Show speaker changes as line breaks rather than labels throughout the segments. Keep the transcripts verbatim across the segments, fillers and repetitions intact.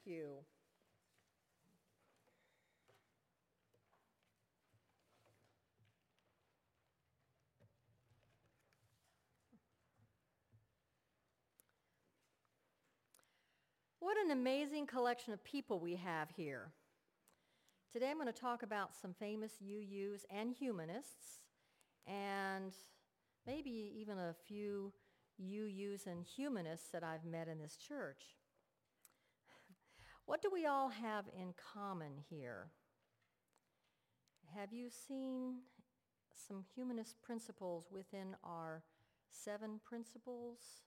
you. What an amazing collection of people we have here. Today I'm going to talk about some famous U Us and humanists, and maybe even a few U Us and humanists that I've met in this church. What do we all have in common here? Have you seen some humanist principles within our seven principles?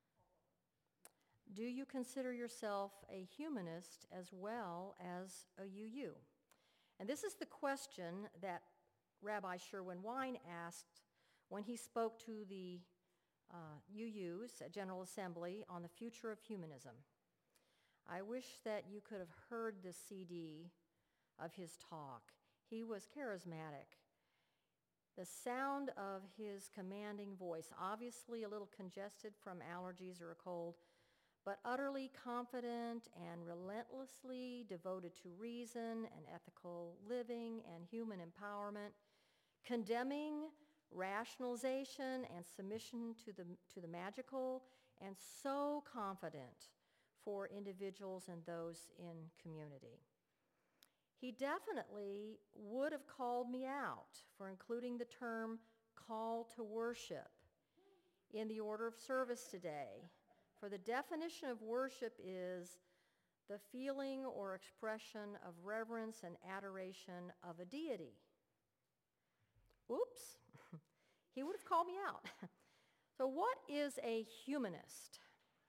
Do you consider yourself a humanist as well as a U U? And this is the question that Rabbi Sherwin Wine asked when he spoke to the uh, U Us at General Assembly on the future of humanism. I wish that you could have heard the C D of his talk. He was charismatic. The sound of his commanding voice, obviously a little congested from allergies or a cold, but utterly confident and relentlessly devoted to reason and ethical living and human empowerment, condemning rationalization and submission to the, to the magical, and so confident for individuals and those in community. He definitely would have called me out for including the term call to worship in the order of service today. For the definition of worship is the feeling or expression of reverence and adoration of a deity. Oops, he would have called me out. So what is a humanist?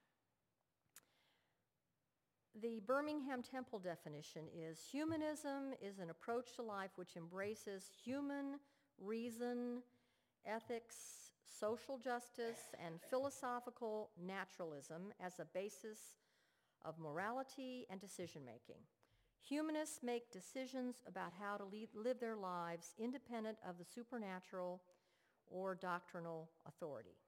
The Birmingham Temple definition is humanism is an approach to life which embraces human reason, ethics, social justice, and philosophical naturalism as a basis of morality and decision-making. Humanists make decisions about how to lead, live their lives independent of the supernatural or doctrinal authority.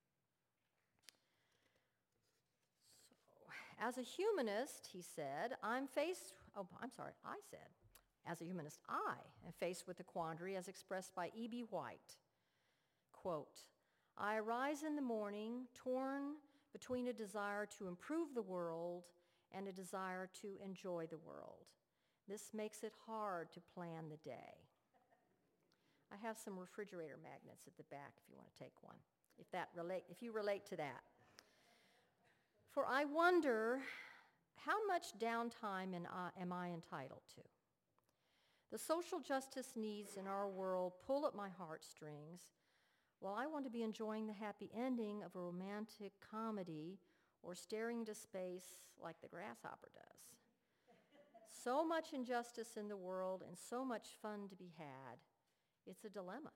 So, as a humanist, he said, I'm faced, oh, I'm sorry, I said, as a humanist, I am faced with the quandary as expressed by E B White. Quote, I arise in the morning torn between a desire to improve the world and a desire to enjoy the world. This makes it hard to plan the day. I have some refrigerator magnets at the back if you want to take one, if that relate, if you relate to that. For I wonder, how much downtime am I entitled to? The social justice needs in our world pull at my heartstrings. Well, I want to be enjoying the happy ending of a romantic comedy or staring into space like the grasshopper does. So much injustice in the world and so much fun to be had. It's a dilemma.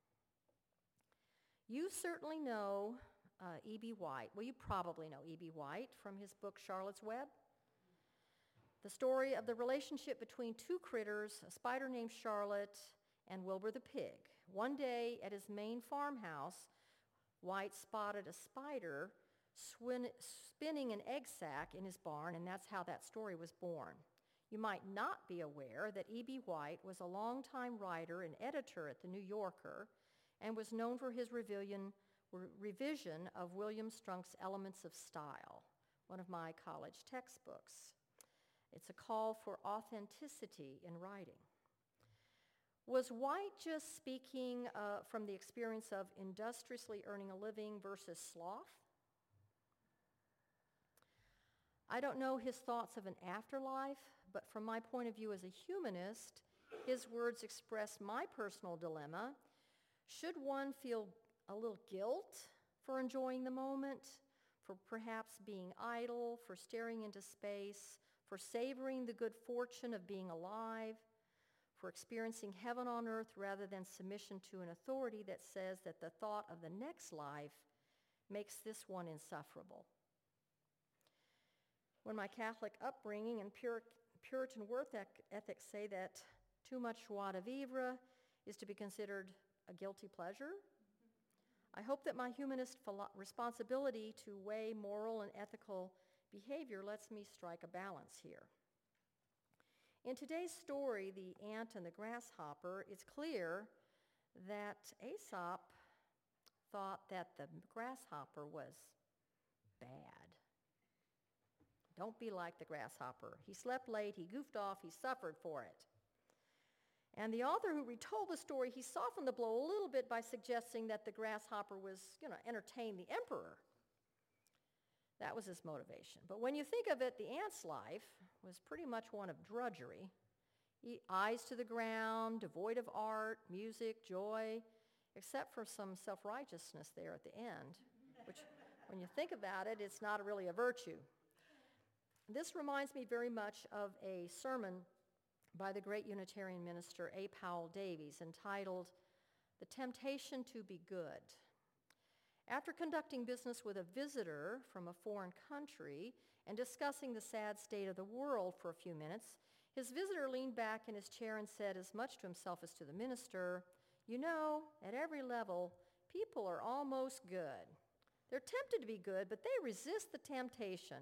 You certainly know uh, E B White. Well, you probably know E B White from his book Charlotte's Web. The story of the relationship between two critters, a spider named Charlotte and Wilbur the pig. One day at his main farmhouse, White spotted a spider swin- spinning an egg sac in his barn, and that's how that story was born. You might not be aware that E B White was a longtime writer and editor at The New Yorker and was known for his revision, revision of William Strunk's Elements of Style, one of my college textbooks. It's a call for authenticity in writing. Was White just speaking uh, from the experience of industriously earning a living versus sloth? I don't know his thoughts of an afterlife, but from my point of view as a humanist, his words express my personal dilemma. Should one feel a little guilt for enjoying the moment, for perhaps being idle, for staring into space, for savoring the good fortune of being alive, for experiencing heaven on earth rather than submission to an authority that says that the thought of the next life makes this one insufferable? When my Catholic upbringing and Pur- Puritan work ethics say that too much joie de vivre is to be considered a guilty pleasure, I hope that my humanist philo- responsibility to weigh moral and ethical behavior lets me strike a balance here. In today's story, The Ant and the Grasshopper, it's clear that Aesop thought that the grasshopper was bad. Don't be like the grasshopper. He slept late, he goofed off, he suffered for it. And the author who retold the story, he softened the blow a little bit by suggesting that the grasshopper was, you know, entertain the emperor. That was his motivation. But when you think of it, the ant's life was pretty much one of drudgery. He, eyes to the ground, devoid of art, music, joy, except for some self-righteousness there at the end, which, when you think about it, it's not really a virtue. This reminds me very much of a sermon by the great Unitarian minister A. Powell Davies entitled, "The Temptation to Be Good." After conducting business with a visitor from a foreign country and discussing the sad state of the world for a few minutes, his visitor leaned back in his chair and said, as much to himself as to the minister, "You know, at every level, people are almost good. They're tempted to be good, but they resist the temptation."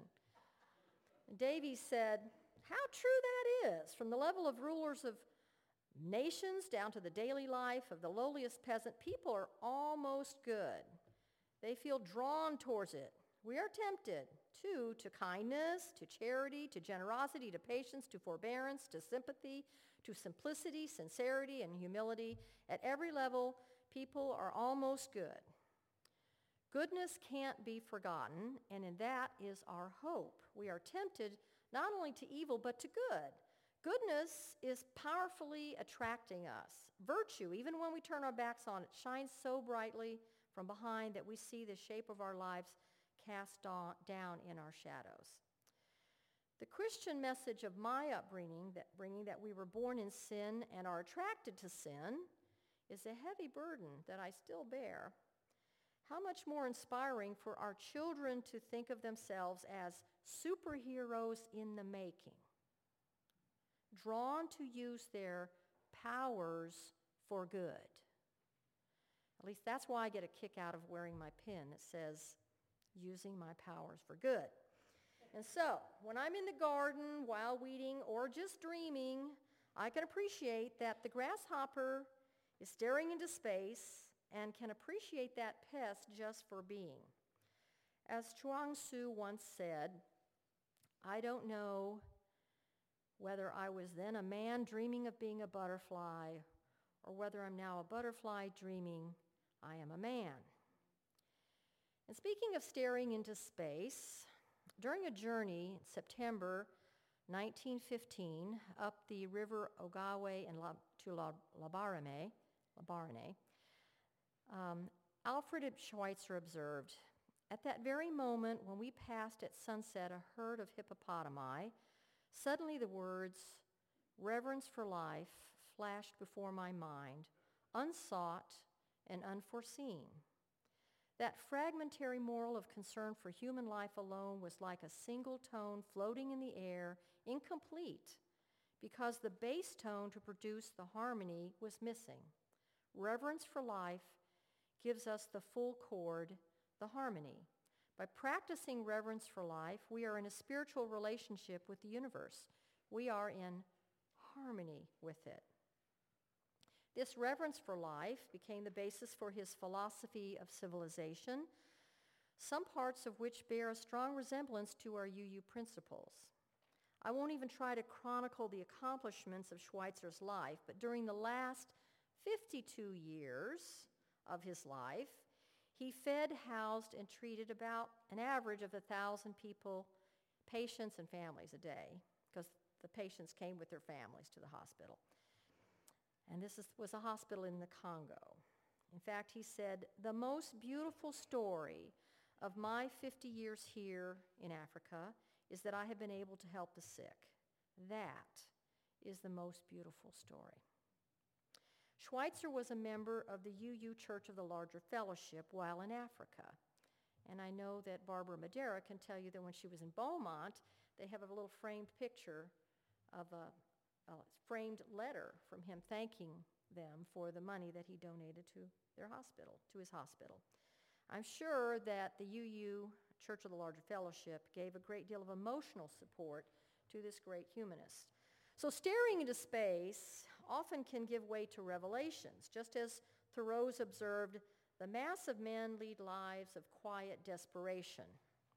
Davies said, "How true that is, from the level of rulers of nations down to the daily life of the lowliest peasant, people are almost good. They feel drawn towards it. We are tempted, too, to kindness, to charity, to generosity, to patience, to forbearance, to sympathy, to simplicity, sincerity, and humility. At every level, people are almost good. Goodness can't be forgotten, and in that is our hope. We are tempted not only to evil, but to good. Goodness is powerfully attracting us. Virtue, even when we turn our backs on it, shines so brightly from behind that we see the shape of our lives cast down in our shadows. The Christian message of my upbringing, that bringing that we were born in sin and are attracted to sin, is a heavy burden that I still bear. How much more inspiring for our children to think of themselves as superheroes in the making, drawn to use their powers for good. At least that's why I get a kick out of wearing my pin that says, "Using my powers for good." And so, when I'm in the garden, wild weeding, or just dreaming, I can appreciate that the grasshopper is staring into space and can appreciate that pest just for being. As Chuang Tzu once said, "I don't know whether I was then a man dreaming of being a butterfly, or whether I'm now a butterfly dreaming I am a man." And speaking of staring into space, during a journey in September nineteen fifteen up the river Ogawe and La, to La, Labarane, Labarane, um, Alfred Schweitzer observed, "At that very moment when we passed at sunset a herd of hippopotami, suddenly the words, 'Reverence for life,' flashed before my mind, unsought and unforeseen. That fragmentary moral of concern for human life alone was like a single tone floating in the air, incomplete, because the bass tone to produce the harmony was missing. Reverence for life gives us the full chord, the harmony. By practicing reverence for life, we are in a spiritual relationship with the universe. We are in harmony with it." This reverence for life became the basis for his philosophy of civilization, some parts of which bear a strong resemblance to our U U principles. I won't even try to chronicle the accomplishments of Schweitzer's life, but during the last fifty-two years of his life, he fed, housed, and treated about an average of one thousand people, patients and families a day, because the patients came with their families to the hospital. And this is, was a hospital in the Congo. In fact, he said, "The most beautiful story of my fifty years here in Africa is that I have been able to help the sick. That is the most beautiful story." Schweitzer was a member of the U U Church of the Larger Fellowship while in Africa. And I know that Barbara Madera can tell you that when she was in Beaumont, they have a little framed picture of a a framed letter from him thanking them for the money that he donated to their hospital, to his hospital. I'm sure that the U U Church of the Larger Fellowship gave a great deal of emotional support to this great humanist. So staring into space often can give way to revelations, just as Thoreau's observed, the mass of men lead lives of quiet desperation.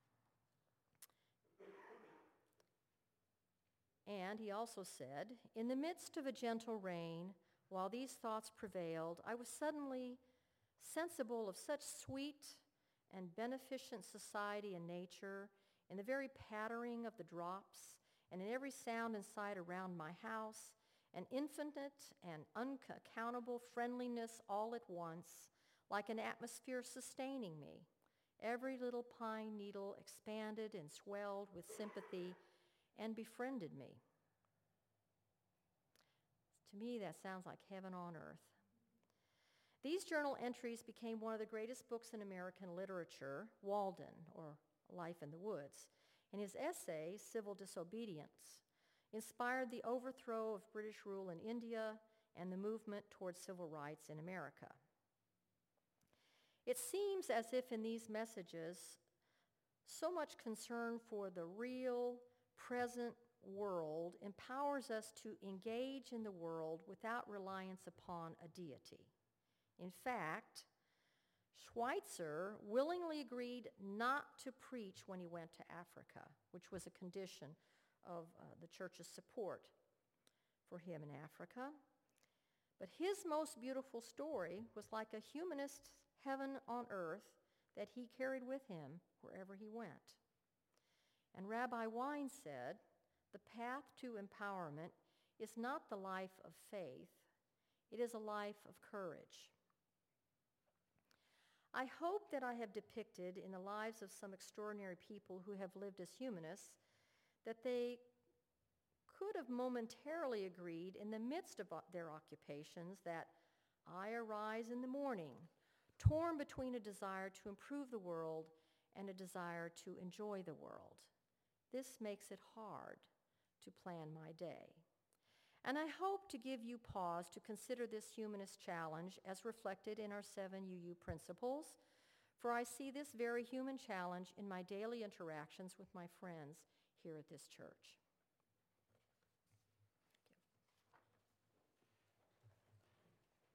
And he also said, in the midst of a gentle rain, while these thoughts prevailed, I was suddenly sensible of such sweet and beneficent society in nature, in the very pattering of the drops, and in every sound and sight around my house, an infinite and unaccountable friendliness all at once, like an atmosphere sustaining me. Every little pine needle expanded and swelled with sympathy and befriended me. To me, that sounds like heaven on earth. These journal entries became one of the greatest books in American literature, Walden, or Life in the Woods, and his essay, Civil Disobedience, inspired the overthrow of British rule in India and the movement towards civil rights in America. It seems as if in these messages, so much concern for the real, present world empowers us to engage in the world without reliance upon a deity. In fact, Schweitzer willingly agreed not to preach when he went to Africa, which was a condition of uh, the church's support for him in Africa. But his most beautiful story was like a humanist heaven on earth that he carried with him wherever he went. And Rabbi Wein said, the path to empowerment is not the life of faith, it is a life of courage. I hope that I have depicted in the lives of some extraordinary people who have lived as humanists that they could have momentarily agreed in the midst of their occupations that I arise in the morning, torn between a desire to improve the world and a desire to enjoy the world. This makes it hard to plan my day. And I hope to give you pause to consider this humanist challenge as reflected in our seven U U principles, for I see this very human challenge in my daily interactions with my friends here at this church.